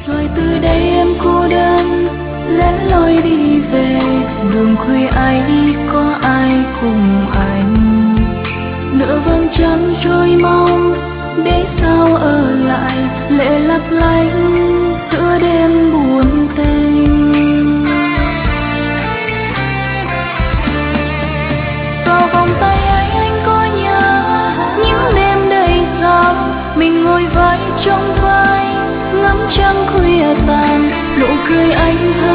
Rồi từ đây em cô đơn lén loi đi về, đường khuya ấy có ai cùng anh. Nửa vầng trăng trôi mau, để sao ở lại lệ lấp lánh giữa đêm buồn tênh. Vào vòng tay ấy anh có nhớ những đêm đầy sao, mình ngồi vai trong vai ngắm trăng khuya tàn, nụ cười anh